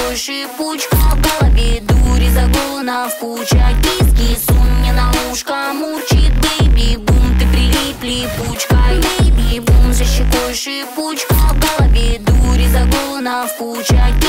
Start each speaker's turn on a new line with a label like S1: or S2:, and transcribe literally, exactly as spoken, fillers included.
S1: щекой шипучка, в голове дури, загонов куча. Кис-кис, он мне на ушко мурчит. Бэйби-бум, ты прилип липучкой. Бэйби-бум, за щекой шипучка, в голове дури, загонов куча.